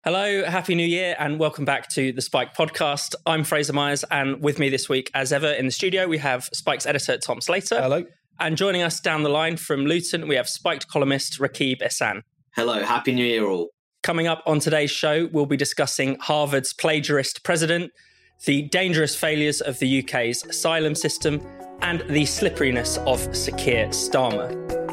Hello, Happy New Year, and welcome back to the Spike podcast. I'm Fraser Myers, and with me this week, as ever, in the studio, we have Spike's editor, Tom Slater. Hello. And joining us down the line from Luton, we have Spiked columnist Rakib Ehsan. Hello, Happy New Year all. Coming up on today's show, we'll be discussing Harvard's plagiarist president, the dangerous failures of the UK's asylum system, and the slipperiness of Sir Keir Starmer.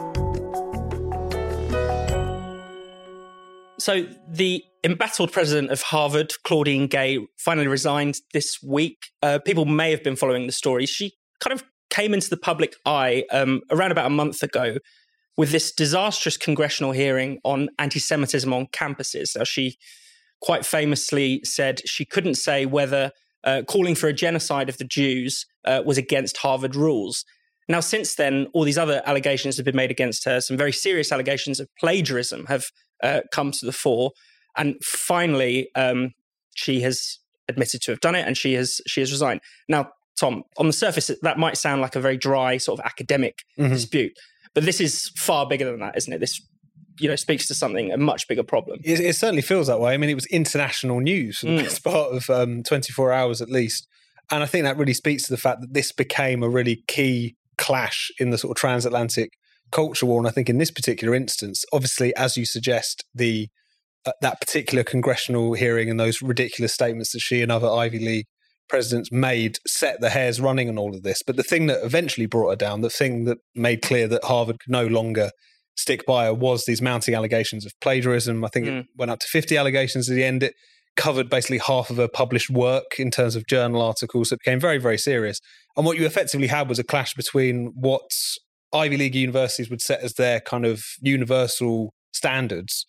So the embattled president of Harvard, Claudine Gay, finally resigned this week. People may have been following the story. She kind of came into the public eye around about a month ago with this disastrous congressional hearing on anti-Semitism on campuses. Now, she quite famously said she couldn't say whether calling for a genocide of the Jews was against Harvard rules. Now, since then, all these other allegations have been made against her. Some very serious allegations of plagiarism have come to the fore. And finally, she has admitted to have done it, and she has resigned. Now, Tom, on the surface, that might sound like a very dry sort of academic dispute, but this is far bigger than that, isn't it? This, speaks to something, a much bigger problem. It certainly feels that way. I mean, it was international news for the best part of 24 hours at least. And I think that really speaks to the fact that this became a really key clash in the sort of transatlantic culture war. And I think in this particular instance, obviously, as you suggest, that particular congressional hearing and those ridiculous statements that she and other Ivy League presidents made set the hairs running on all of this. But the thing that eventually brought her down, the thing that made clear that Harvard could no longer stick by her, was these mounting allegations of plagiarism. I think it went up to 50 allegations at the end. It covered basically half of her published work in terms of journal articles. It became very, very serious. And what you effectively had was a clash between what Ivy League universities would set as their kind of universal standards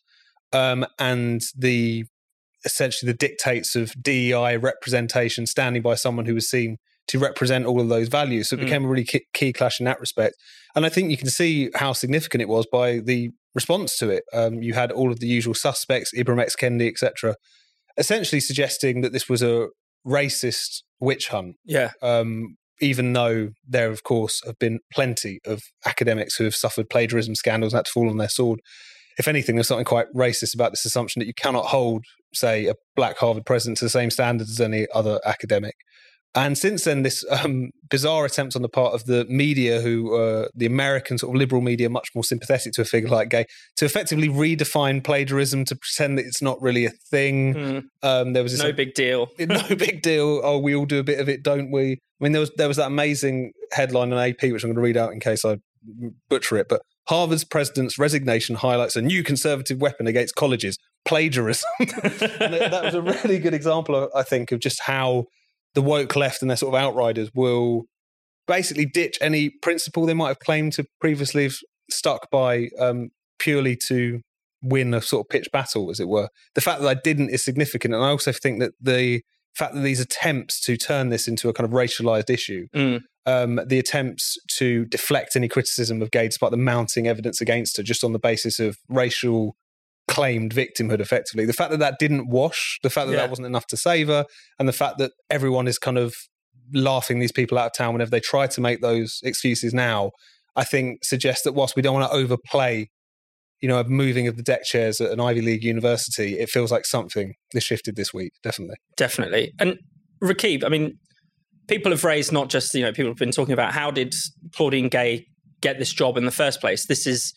and essentially the dictates of DEI representation, standing by someone who was seen to represent all of those values. So it became a really key clash in that respect. And I think you can see how significant it was by the response to it. You had all of the usual suspects, Ibram X. Kendi, etc., essentially suggesting that this was a racist witch hunt. Yeah. Even though there, of course, have been plenty of academics who have suffered plagiarism scandals and had to fall on their sword. If anything, there's something quite racist about this assumption that you cannot hold, say, a black Harvard president to the same standards as any other academic. And since then, this bizarre attempt on the part of the media, the American sort of liberal media, much more sympathetic to a figure like Gay, to effectively redefine plagiarism, to pretend that it's not really a thing. There was no big deal. No big deal. Oh, we all do a bit of it, don't we? I mean, there was that amazing headline on AP, which I'm going to read out in case I butcher it, but Harvard's president's resignation highlights a new conservative weapon against colleges, plagiarism. And that was a really good example, I think, of just how the woke left and their sort of outriders will basically ditch any principle they might have claimed to previously have stuck by purely to win a sort of pitched battle, as it were. The fact that I didn't is significant. And I also think that the fact that these attempts to turn this into a kind of racialized issue, the attempts to deflect any criticism of Gay despite the mounting evidence against her just on the basis of racial claimed victimhood, effectively. The fact that that didn't wash, the fact that that wasn't enough to save her, and the fact that everyone is kind of laughing these people out of town whenever they try to make those excuses now, I think suggests that whilst we don't want to overplay, a moving of the deck chairs at an Ivy League university, it feels like something has shifted this week, definitely. Definitely. And Rakib, I mean, people have raised not just, people have been talking about how did Claudine Gay get this job in the first place? This is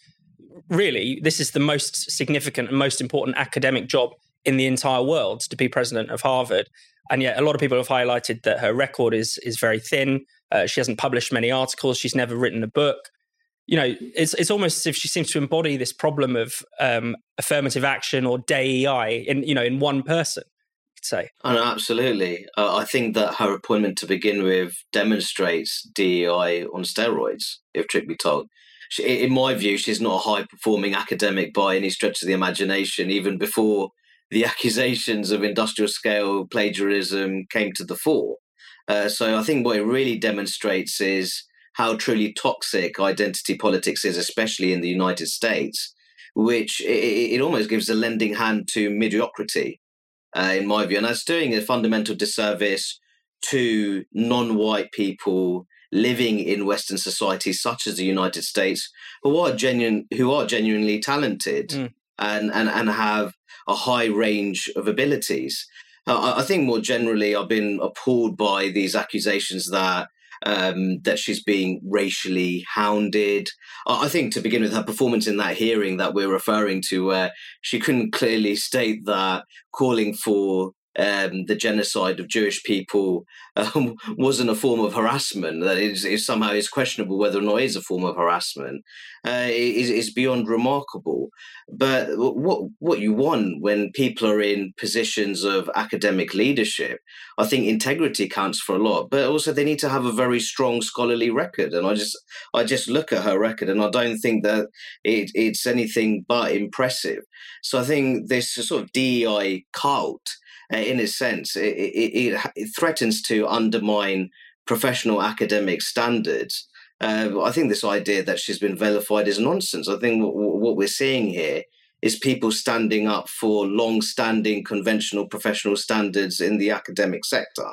the most significant and most important academic job in the entire world, to be president of Harvard. And yet a lot of people have highlighted that her record is very thin. She hasn't published many articles. She's never written a book. It's almost as if she seems to embody this problem of affirmative action or DEI in one person, you could say. Oh, no, absolutely. I think that her appointment to begin with demonstrates DEI on steroids, if truth be told. In my view, she's not a high-performing academic by any stretch of the imagination, even before the accusations of industrial-scale plagiarism came to the fore. So I think what it really demonstrates is how truly toxic identity politics is, especially in the United States, which it almost gives a lending hand to mediocrity, in my view. And that's doing a fundamental disservice to non-white people living in Western societies such as the United States, who are genuinely talented and have a high range of abilities. I think more generally, I've been appalled by these accusations that she's being racially hounded. I think to begin with, her performance in that hearing that we're referring to, where she couldn't clearly state that calling for the genocide of Jewish people wasn't a form of harassment, that is somehow is questionable whether or not it is a form of harassment, is beyond remarkable. But what you want when people are in positions of academic leadership, I think integrity counts for a lot, but also they need to have a very strong scholarly record. And I just look at her record and I don't think that it's anything but impressive. So I think this sort of DEI cult, in a sense, it threatens to undermine professional academic standards. I think this idea that she's been vilified is nonsense. I think what we're seeing here is people standing up for long-standing conventional professional standards in the academic sector.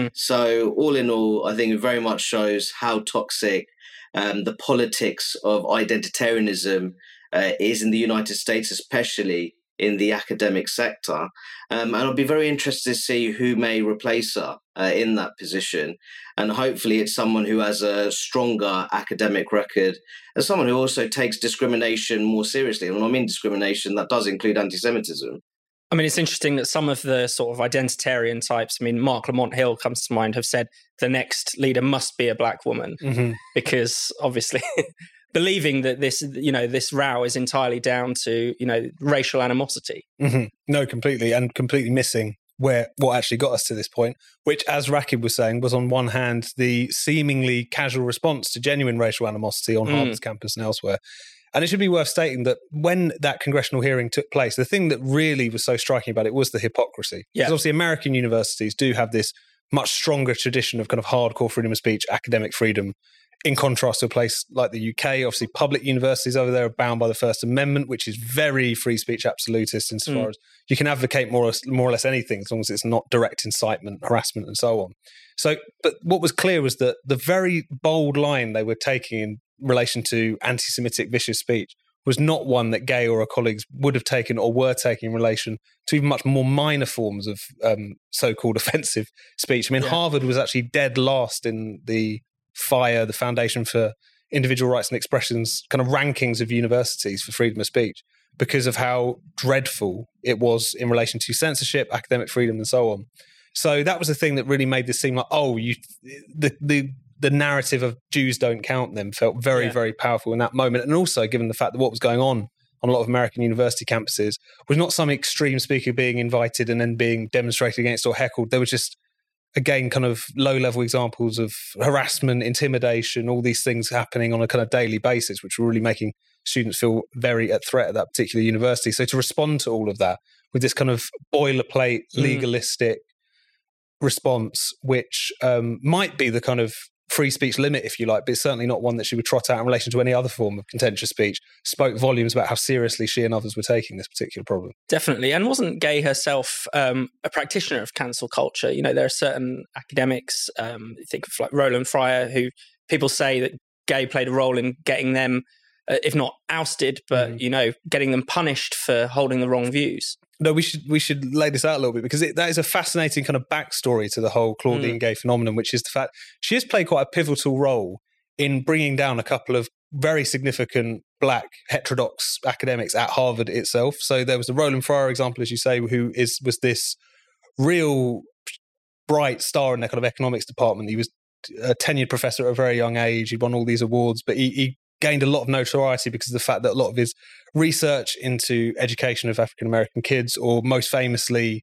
So all in all, I think it very much shows how toxic the politics of identitarianism is in the United States, especially in the academic sector. And I'll be very interested to see who may replace her in that position. And hopefully it's someone who has a stronger academic record and someone who also takes discrimination more seriously. And when I mean discrimination, that does include anti-Semitism. I mean, it's interesting that some of the sort of identitarian types, I mean, Mark Lamont Hill comes to mind, have said the next leader must be a black woman, because obviously believing that this row is entirely down to, racial animosity. No, completely, and completely missing what actually got us to this point, which, as Rakib was saying, was on one hand the seemingly casual response to genuine racial animosity on Harvard's campus and elsewhere. And it should be worth stating that when that congressional hearing took place, the thing that really was so striking about it was the hypocrisy. Because obviously American universities do have this much stronger tradition of kind of hardcore freedom of speech, academic freedom, in contrast to a place like the UK. Obviously, public universities over there are bound by the First Amendment, which is very free speech absolutist insofar as you can advocate more or less anything as long as it's not direct incitement, harassment, and so on. So, but what was clear was that the very bold line they were taking in relation to anti-Semitic vicious speech was not one that Gay or her colleagues would have taken or were taking in relation to even much more minor forms of so-called offensive speech. I mean, Harvard was actually dead last in the FIRE, the Foundation for Individual Rights and Expressions, kind of rankings of universities for freedom of speech, because of how dreadful it was in relation to censorship, academic freedom, and so on. So that was the thing that really made this seem like, the narrative of Jews don't count them felt very, very powerful in that moment. And also, given the fact that what was going on a lot of American university campuses was not some extreme speaker being invited and then being demonstrated against or heckled. There was just, again, kind of low-level examples of harassment, intimidation, all these things happening on a kind of daily basis, which were really making students feel very at threat at that particular university. So to respond to all of that with this kind of boilerplate, legalistic response, which might be the kind of free speech limit, if you like, but it's certainly not one that she would trot out in relation to any other form of contentious speech, spoke volumes about how seriously she and others were taking this particular problem. Definitely. And wasn't Gay herself a practitioner of cancel culture? There are certain academics, think of like Roland Fryer, who people say that Gay played a role in getting them, if not ousted, but, getting them punished for holding the wrong views. No, we should lay this out a little bit, because that is a fascinating kind of backstory to the whole Claudine Gay phenomenon, which is the fact she has played quite a pivotal role in bringing down a couple of very significant black heterodox academics at Harvard itself. So there was the Roland Fryer example, as you say, who was this real bright star in their kind of economics department. He was a tenured professor at a very young age. He'd won all these awards, but he gained a lot of notoriety because of the fact that a lot of his research into education of African-American kids, or most famously,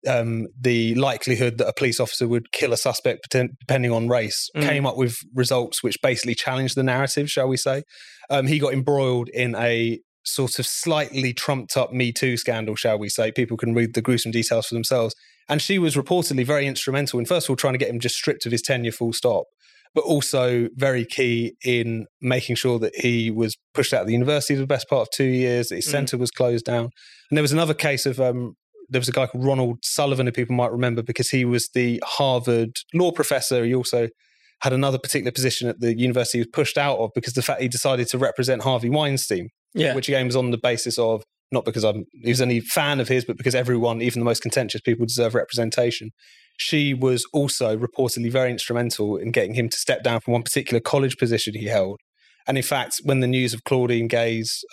the likelihood that a police officer would kill a suspect depending on race, came up with results which basically challenged the narrative, shall we say. He got embroiled in a sort of slightly trumped up Me Too scandal, shall we say. People can read the gruesome details for themselves. And she was reportedly very instrumental in, first of all, trying to get him just stripped of his tenure full stop, but also very key in making sure that he was pushed out of the university for the best part of 2 years, that his centre was closed down. And there was another case of, there was a guy called Ronald Sullivan, who people might remember, because he was the Harvard law professor. He also had another particular position at the university he was pushed out of because of the fact he decided to represent Harvey Weinstein, which again was on the basis of not because he was any fan of his, but because everyone, even the most contentious people, deserve representation. She was also reportedly very instrumental in getting him to step down from one particular college position he held. And in fact, when the news of Claudine Gay's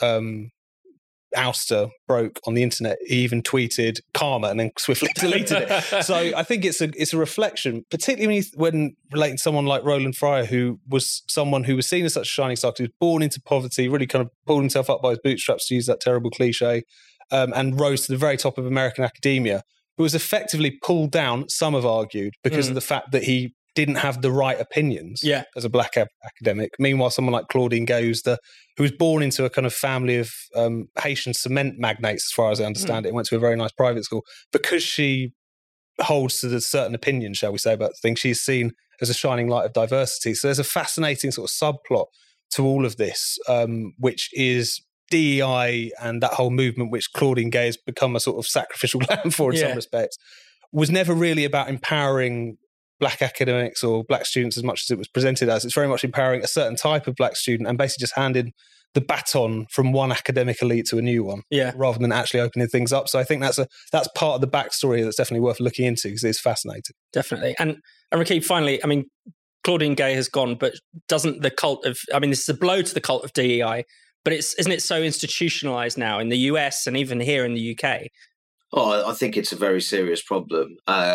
ouster broke on the internet, he even tweeted karma and then swiftly deleted it. So I think it's a reflection, particularly when relating to someone like Roland Fryer, who was someone who was seen as such a shining star, who was born into poverty, really kind of pulled himself up by his bootstraps, to use that terrible cliche, and rose to the very top of American academia, who was effectively pulled down, some have argued, because of the fact that he didn't have the right opinions as a black academic. Meanwhile, someone like Claudine Gay, who was born into a kind of family of Haitian cement magnates, as far as I understand it, and went to a very nice private school, because she holds to the certain opinions, shall we say, about things, she's seen as a shining light of diversity. So there's a fascinating sort of subplot to all of this, which is DEI and that whole movement, which Claudine Gay has become a sort of sacrificial lamb for in some respects, was never really about empowering black academics or black students as much as it was presented as. It's very much empowering a certain type of black student and basically just handing the baton from one academic elite to a new one, rather than actually opening things up. So I think that's part of the backstory that's definitely worth looking into, because it's fascinating. Definitely. And Rakib, finally, I mean, Claudine Gay has gone, but doesn't the cult of, I mean, this is a blow to the cult of DEI, but isn't it so institutionalized now in the US and even here in the UK? Oh, I think it's a very serious problem.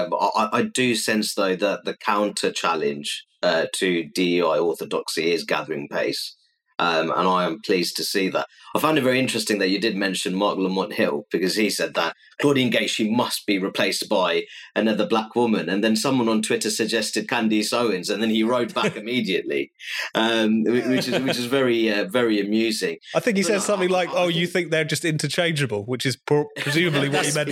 I do sense, though, that the counter challenge to DEI orthodoxy is gathering pace. And I am pleased to see that. I found it very interesting that you did mention Mark Lamont Hill, because he said that Claudine Gay, she must be replaced by another black woman. And then someone on Twitter suggested Candice Owens, and then he wrote back immediately, which is very, very amusing. I think he said something like, you think they're just interchangeable, which is presumably what he meant.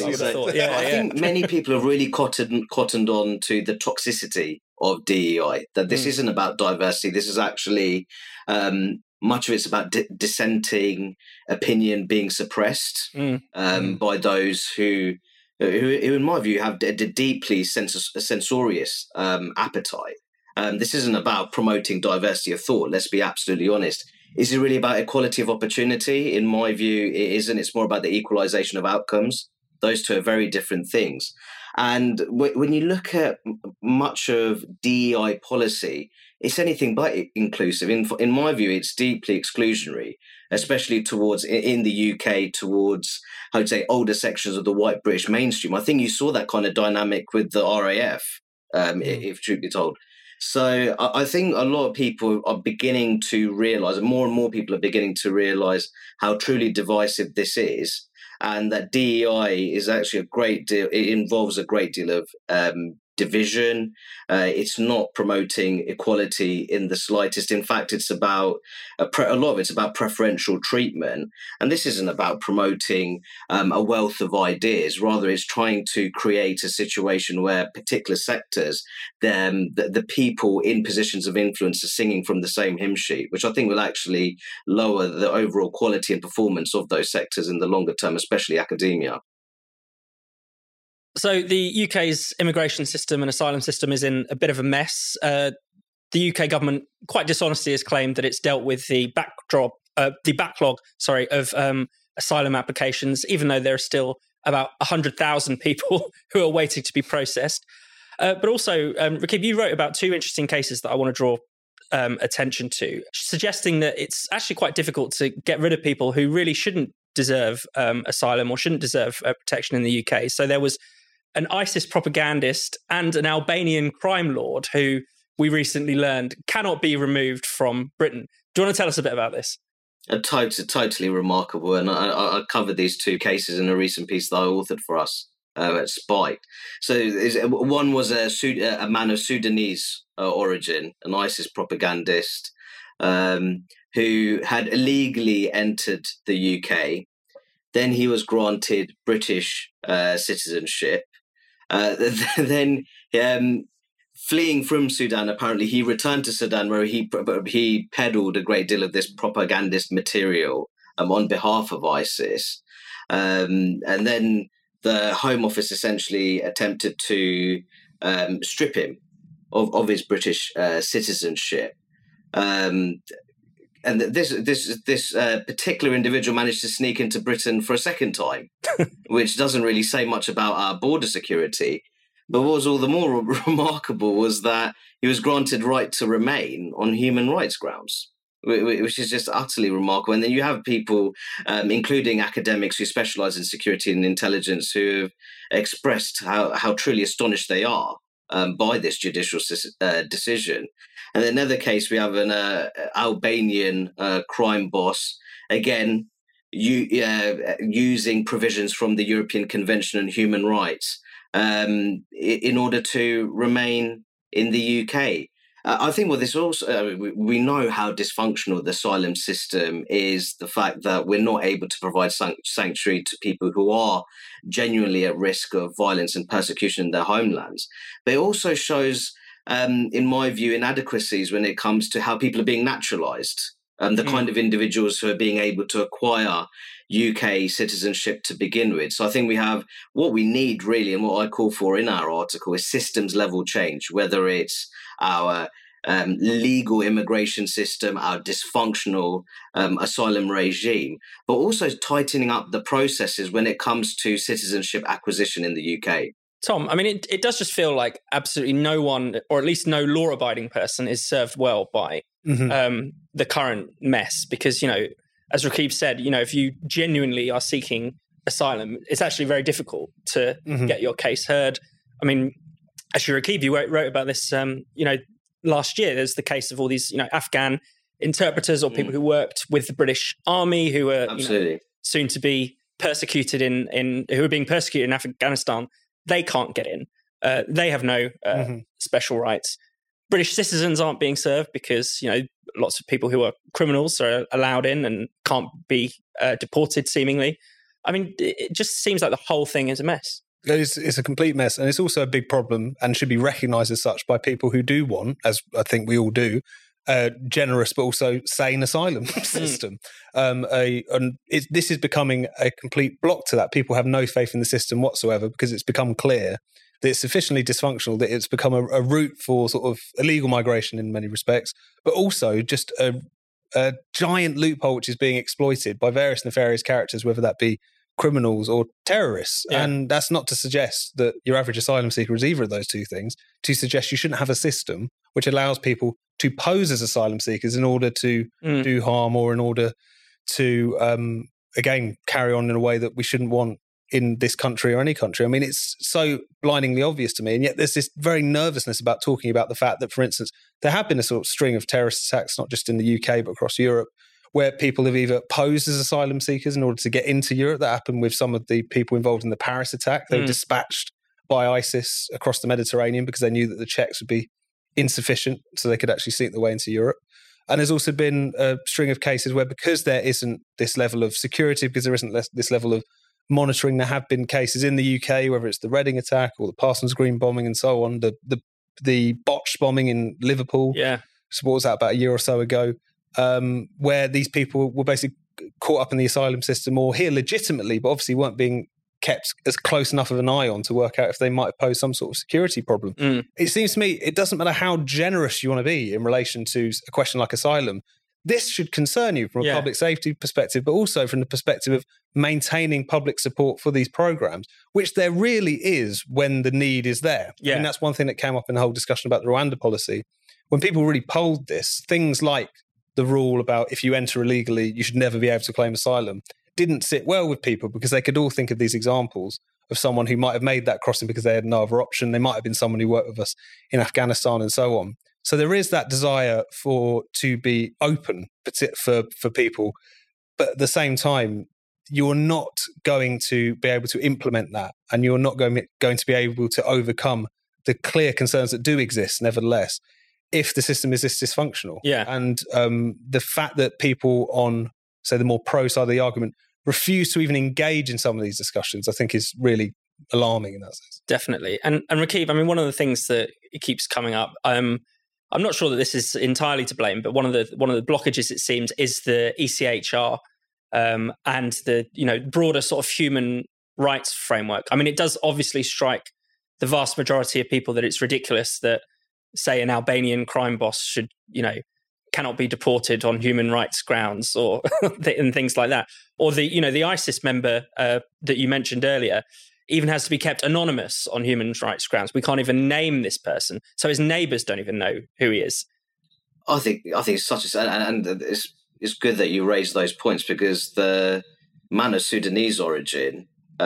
I think many people have really cottoned on to the toxicity of DEI, that this isn't about diversity. This is actually, much of it's about dissenting opinion being suppressed by those who, in my view, have a deeply censorious appetite. This isn't about promoting diversity of thought, let's be absolutely honest. Is it really about equality of opportunity? In my view, it isn't. It's more about the equalization of outcomes. Those two are very different things. And when you look at much of DEI policy, it's anything but inclusive. In my view, it's deeply exclusionary, especially in the UK, towards, I would say, older sections of the white British mainstream. I think you saw that kind of dynamic with the RAF, if truth be told. So I think a lot of people are beginning to realise, and more people are beginning to realise how truly divisive this is. And that DEI is actually it involves a great deal of division. It's not promoting equality in the slightest. In fact, it's about a lot of it's about preferential treatment. And this isn't about promoting a wealth of ideas. Rather, it's trying to create a situation where particular sectors, the people in positions of influence are singing from the same hymn sheet, which I think will actually lower the overall quality and performance of those sectors in the longer term, especially academia. So the UK's immigration system and asylum system is in a bit of a mess. The UK government, quite dishonestly, has claimed that it's dealt with the backlog of asylum applications, even though there are still about 100,000 people who are waiting to be processed. But also, Rakib, you wrote about two interesting cases that I want to draw attention to, suggesting that it's actually quite difficult to get rid of people who really shouldn't deserve asylum or shouldn't deserve protection in the UK. So there was an ISIS propagandist and an Albanian crime lord who we recently learned cannot be removed from Britain. Do you want to tell us a bit about this? Totally remarkable. And I covered these two cases in a recent piece that I authored for us at Spike. So one was a man of Sudanese origin, an ISIS propagandist who had illegally entered the UK. Then he was granted British citizenship. Then fleeing from Sudan, apparently he returned to Sudan, where he peddled a great deal of this propagandist material on behalf of ISIS. And then the Home Office essentially attempted to strip him of his British citizenship. And and this particular individual managed to sneak into Britain for a second time, which doesn't really say much about our border security. But what was all the more remarkable was that he was granted right to remain on human rights grounds, which is just utterly remarkable. And then you have people, including academics who specialize in security and intelligence, who have expressed how truly astonished they are by this judicial decision. And in another case, we have an Albanian crime boss, again, using provisions from the European Convention on Human Rights in order to remain in the UK. I think what this also, we know how dysfunctional the asylum system is, the fact that we're not able to provide sanctuary to people who are genuinely at risk of violence and persecution in their homelands. But it also shows, in my view, inadequacies when it comes to how people are being naturalised. The kind of individuals who are being able to acquire UK citizenship to begin with. So I think we have what we need really, and what I call for in our article, is systems level change, whether it's our legal immigration system, our dysfunctional asylum regime, but also tightening up the processes when it comes to citizenship acquisition in the UK. Tom, I mean, it does just feel like absolutely no one, or at least no law-abiding person, is served well by the current mess. Because, as Rakib said, if you genuinely are seeking asylum, it's actually very difficult to get your case heard. I mean, actually, Rakib, you wrote about this, last year. There's the case of all these, Afghan interpreters or people who worked with the British Army who are soon to be persecuted who are being persecuted in Afghanistan. They can't get in. They have no special rights. British citizens aren't being served because, lots of people who are criminals are allowed in and can't be deported, seemingly. I mean, it just seems like the whole thing is a mess. It's a complete mess. And it's also a big problem and should be recognised as such by people who do want, as I think we all do, a generous but also sane asylum system. This is becoming a complete block to that. People have no faith in the system whatsoever because it's become clear that it's sufficiently dysfunctional that it's become a route for sort of illegal migration in many respects, but also just a giant loophole which is being exploited by various nefarious characters, whether that be criminals or terrorists. Yeah. And that's not to suggest that your average asylum seeker is either of those two things, to suggest you shouldn't have a system which allows people to pose as asylum seekers in order to do harm or in order to, again, carry on in a way that we shouldn't want in this country or any country. I mean, it's so blindingly obvious to me. And yet there's this very nervousness about talking about the fact that, for instance, there have been a sort of string of terrorist attacks, not just in the UK, but across Europe, where people have either posed as asylum seekers in order to get into Europe. That happened with some of the people involved in the Paris attack. They were dispatched by ISIS across the Mediterranean because they knew that the checks would be insufficient so they could actually sneak their way into Europe. And there's also been a string of cases where, because there isn't this level of security, because there isn't this level of monitoring, there have been cases in the UK, whether it's the Reading attack or the Parsons Green bombing and so on, the botched bombing in Liverpool. Yeah. So what was that, about a year or so ago, where these people were basically caught up in the asylum system or here legitimately, but obviously weren't being kept as close enough of an eye on to work out if they might pose some sort of security problem. It seems to me it doesn't matter how generous you want to be in relation to a question like asylum. This should concern you from a public safety perspective, but also from the perspective of maintaining public support for these programs, which there really is when the need is there. Yeah. I mean, that's one thing that came up in the whole discussion about the Rwanda policy. When people really polled this, things like the rule about if you enter illegally, you should never be able to claim asylum, didn't sit well with people because they could all think of these examples of someone who might have made that crossing because they had no other option. They might have been someone who worked with us in Afghanistan and so on. So there is that desire to be open for people, but at the same time, you're not going to be able to implement that, and you're not going to be able to overcome the clear concerns that do exist, nevertheless, if the system is this dysfunctional. Yeah. And the fact that people on, say, the more pro side of the argument refuse to even engage in some of these discussions, I think is really alarming in that sense. Definitely. And Rakib, I mean, one of the things that it keeps coming up, I'm not sure that this is entirely to blame, but one of the blockages, it seems, is the ECHR and the broader sort of human rights framework. I mean, it does obviously strike the vast majority of people that it's ridiculous that, say, an Albanian crime boss should cannot be deported on human rights grounds or and things like that. Or the ISIS member that you mentioned earlier even has to be kept anonymous on human rights grounds. We can't even name this person, so his neighbours don't even know who he is. I think it's such a, and it's good that you raised those points, because the man of Sudanese origin,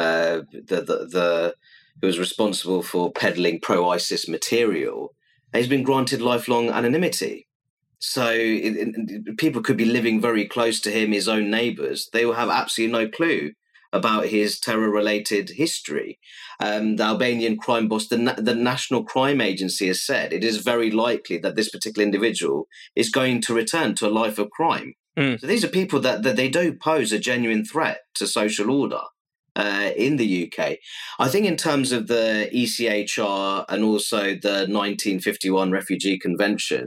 who was responsible for peddling pro-ISIS material, he's been granted lifelong anonymity. So people could be living very close to him, his own neighbours. They will have absolutely no clue about his terror-related history. The Albanian crime boss, the National Crime Agency, has said it is very likely that this particular individual is going to return to a life of crime. So these are people that they do pose a genuine threat to social order in the UK. I think in terms of the ECHR and also the 1951 Refugee Convention,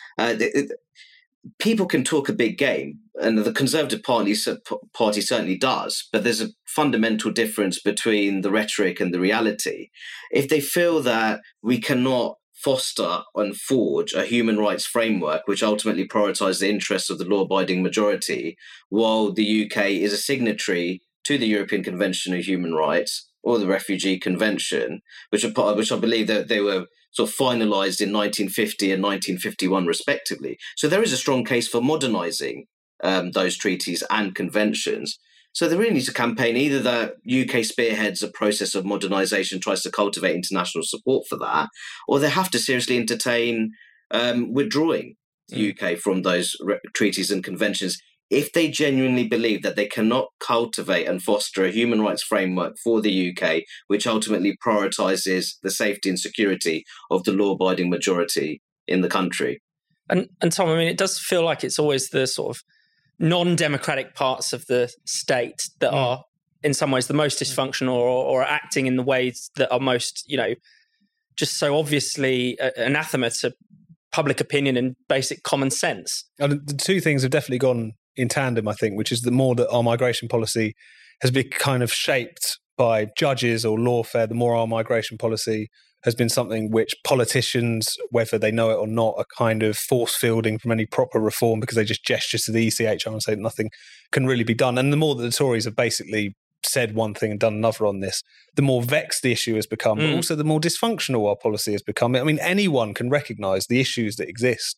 people can talk a big game, and the Conservative Party certainly does, but there's a fundamental difference between the rhetoric and the reality. If they feel that we cannot foster and forge a human rights framework which ultimately prioritises the interests of the law-abiding majority, while the UK is a signatory to the European Convention of Human Rights or the Refugee Convention, which I believe that they were sort of finalised in 1950 and 1951 respectively. So there is a strong case for modernising those treaties and conventions. So they really need to campaign either that UK spearheads a process of modernisation, tries to cultivate international support for that, or they have to seriously entertain withdrawing the UK from those treaties and conventions if they genuinely believe that they cannot cultivate and foster a human rights framework for the UK, which ultimately prioritises the safety and security of the law-abiding majority in the country. And Tom, I mean, it does feel like it's always the sort of non-democratic parts of the state that are in some ways the most dysfunctional or acting in the ways that are most, just so obviously anathema to public opinion and basic common sense. And the two things have definitely gone in tandem, I think, which is the more that our migration policy has been kind of shaped by judges or lawfare, the more our migration policy has been something which politicians, whether they know it or not, are kind of force-fielding from any proper reform because they just gesture to the ECHR and say nothing can really be done. And the more that the Tories have basically said one thing and done another on this, the more vexed the issue has become, but also the more dysfunctional our policy has become. I mean, anyone can recognise the issues that exist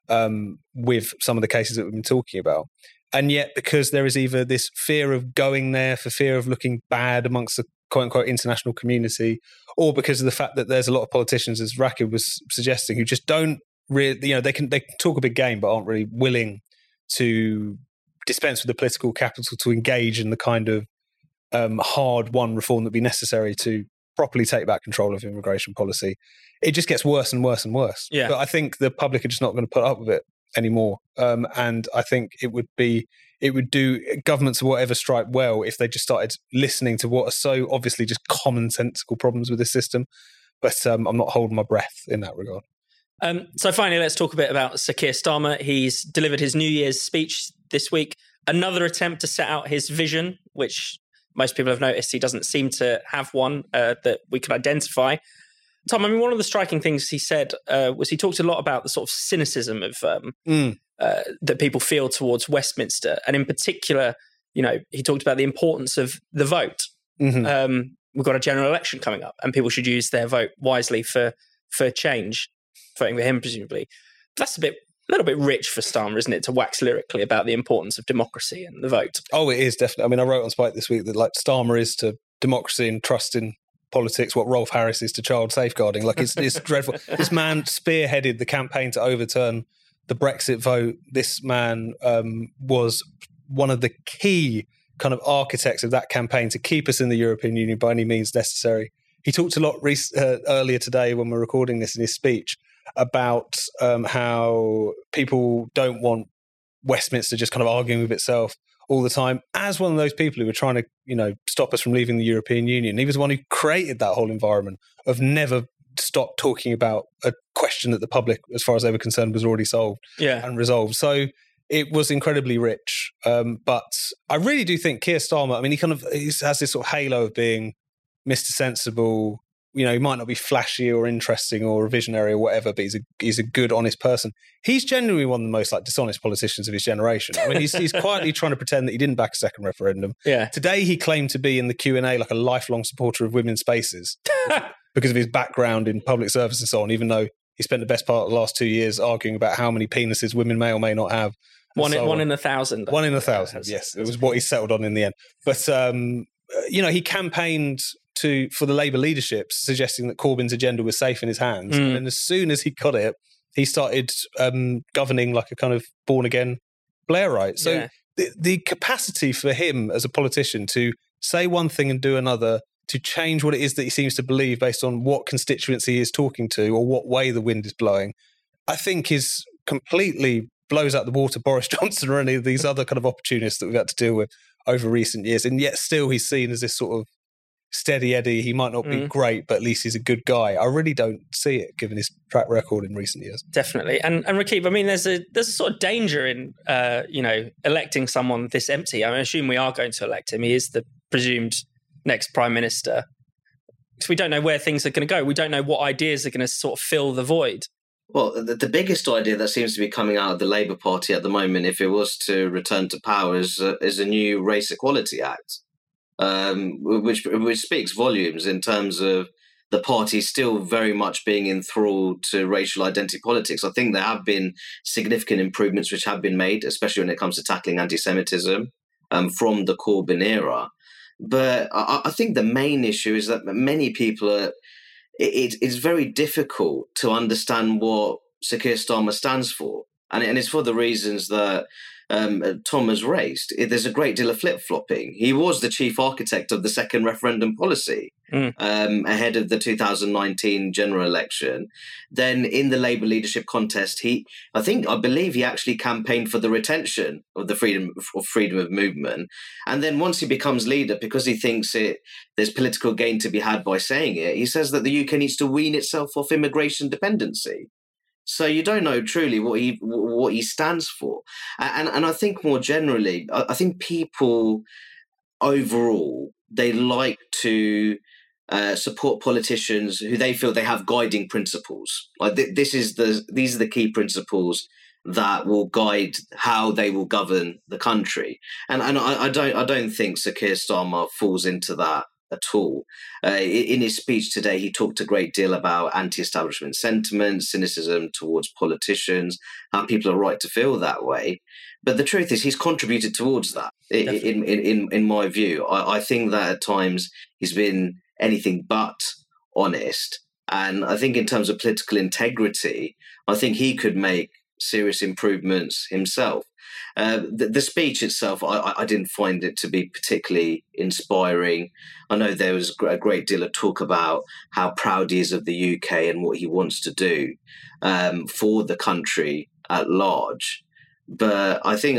with some of the cases that we've been talking about. And yet, because there is either this fear of going there for fear of looking bad amongst the quote-unquote international community, or because of the fact that there's a lot of politicians, as Rakib was suggesting, who just don't really, they can talk a big game but aren't really willing to dispense with the political capital to engage in the kind of hard-won reform that would be necessary to properly take back control of immigration policy. It just gets worse and worse and worse. Yeah. But I think the public are just not going to put up with it anymore. And I think it would do governments of whatever stripe well if they just started listening to what are so obviously just commonsensical problems with this system. But I'm not holding my breath in that regard. So finally, let's talk a bit about Sir Keir Starmer. He's delivered his New Year's speech this week. Another attempt to set out his vision, which most people have noticed he doesn't seem to have one that we could identify. Tom, I mean, one of the striking things he said was he talked a lot about the sort of cynicism of that people feel towards Westminster. And in particular, he talked about the importance of the vote. Mm-hmm. We've got a general election coming up and people should use their vote wisely for change, voting for him, presumably. But that's a little bit rich for Starmer, isn't it, to wax lyrically about the importance of democracy and the vote? Oh, it is, definitely. I mean, I wrote on Spike this week that Starmer is to democracy and trust in politics what Rolf Harris is to child safeguarding. It's dreadful. This man spearheaded the campaign to overturn the Brexit vote. This man was one of the key kind of architects of that campaign to keep us in the European Union by any means necessary. He talked a lot earlier today when we're recording this in his speech about how people don't want Westminster just kind of arguing with itself all the time. As one of those people who were trying to, stop us from leaving the European Union, he was the one who created that whole environment of never stop talking about a question that the public, as far as they were concerned, was already solved and resolved. So it was incredibly rich. But I really do think Keir Starmer, I mean, he has this sort of halo of being Mr. Sensible, you know, he might not be flashy or interesting or visionary or whatever, but he's a good, honest person. He's genuinely one of the most like dishonest politicians of his generation. I mean, he's quietly trying to pretend that he didn't back a second referendum. Yeah. Today, he claimed to be in the Q&A like a lifelong supporter of women's spaces because of his background in public service and so on, even though he spent the best part of the last 2 years arguing about how many penises women may or may not have. One in 1,000. 1 in 1,000, yes. It was what he settled on in the end. But, you know, he campaigned for the Labour leadership, suggesting that Corbyn's agenda was safe in his hands. And then as soon as he got it, he started governing like a kind of born-again Blairite. So the capacity for him as a politician to say one thing and do another, to change what it is that he seems to believe based on what constituency he is talking to or what way the wind is blowing, I think is completely blows out the water Boris Johnson or any of these other kind of opportunists that we've had to deal with over recent years. And yet still he's seen as this sort of steady Eddie. He might not be great, but at least he's a good guy. I really don't see it, given his track record in recent years. Definitely. And Rakib, I mean, there's a sort of danger in, you know, electing someone this empty. I assume we are going to elect him. He is the presumed next prime minister. So we don't know where things are going to go. We don't know what ideas are going to sort of fill the void. Well, the biggest idea that seems to be coming out of the Labour Party at the moment, if it was to return to power, is a new Race Equality Act. Which speaks volumes in terms of the party still very much being enthralled to racial identity politics. I think there have been significant improvements which have been made, especially when it comes to tackling anti-Semitism from the Corbyn era. But I think the main issue is that many people it's very difficult to understand what Sir Keir Starmer stands for. And it's for the reasons that Tom has raised. There's a great deal of flip-flopping. He was the chief architect of the second referendum policy ahead of the 2019 general election. Then in the Labour leadership contest, I believe he actually campaigned for the retention of the freedom of movement. And then once he becomes leader, because he thinks there's political gain to be had by saying it, he says that the UK needs to wean itself off immigration dependency. So you don't know truly what he stands for. And I think more generally, I think people overall, they like to support politicians who they feel they have guiding principles. Like these are the key principles that will guide how they will govern the country. And I don't think Sir Keir Starmer falls into that at all. In his speech today, he talked a great deal about anti-establishment sentiment, cynicism towards politicians, how people are right to feel that way. But the truth is, he's contributed towards that. In my view, I think that at times he's been anything but honest. And I think in terms of political integrity, I think he could make serious improvements himself. The speech itself, I didn't find it to be particularly inspiring. I know there was a great deal of talk about how proud he is of the UK and what he wants to do for the country at large. But I think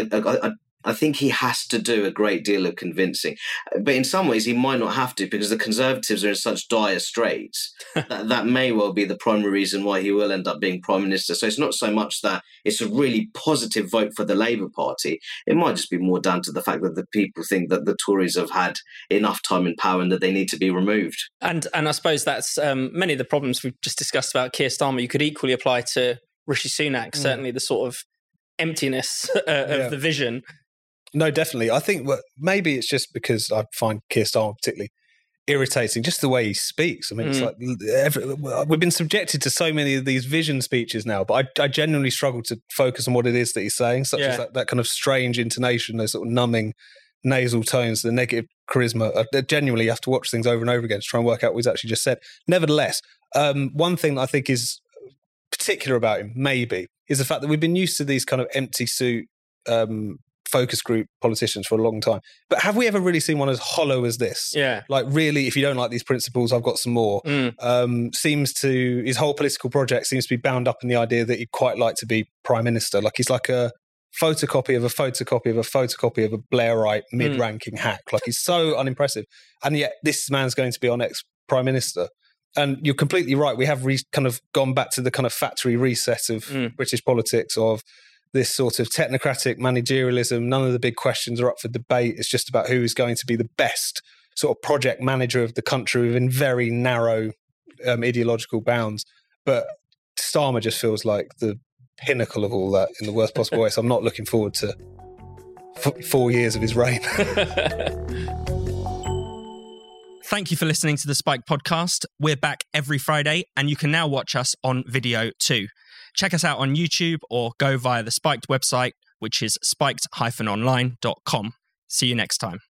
I think he has to do a great deal of convincing. But in some ways, he might not have to, because the Conservatives are in such dire straits that may well be the primary reason why he will end up being Prime Minister. So it's not so much that it's a really positive vote for the Labour Party. It might just be more down to the fact that the people think that the Tories have had enough time in power and that they need to be removed. And I suppose that's many of the problems we've just discussed about Keir Starmer, you could equally apply to Rishi Sunak, certainly the sort of emptiness of the vision. No, definitely. I think maybe it's just because I find Keir Starmer particularly irritating, just the way he speaks. I mean, it's like we've been subjected to so many of these vision speeches now, but I genuinely struggle to focus on what it is that he's saying, such as that kind of strange intonation, those sort of numbing nasal tones, the negative charisma. Genuinely, you have to watch things over and over again to try and work out what he's actually just said. Nevertheless, one thing that I think is particular about him, maybe, is the fact that we've been used to these kind of empty suit focus group politicians for a long time. But have we ever really seen one as hollow as this? Yeah. Like, really, if you don't like these principles, I've got some more. His whole political project seems to be bound up in the idea that he'd quite like to be Prime Minister. Like, he's like a photocopy of a photocopy of a photocopy of a Blairite mid-ranking hack. Like, he's so unimpressive. And yet, this man's going to be our next Prime Minister. And you're completely right. We have kind of gone back to the kind of factory reset of British politics, of this sort of technocratic managerialism. None of the big questions are up for debate. It's just about who is going to be the best sort of project manager of the country within very narrow ideological bounds. But Starmer just feels like the pinnacle of all that in the worst possible way. So I'm not looking forward to 4 years of his reign. Thank you for listening to the Spike podcast. We're back every Friday, and you can now watch us on video too. Check us out on YouTube or go via the Spiked website, which is spiked-online.com. See you next time.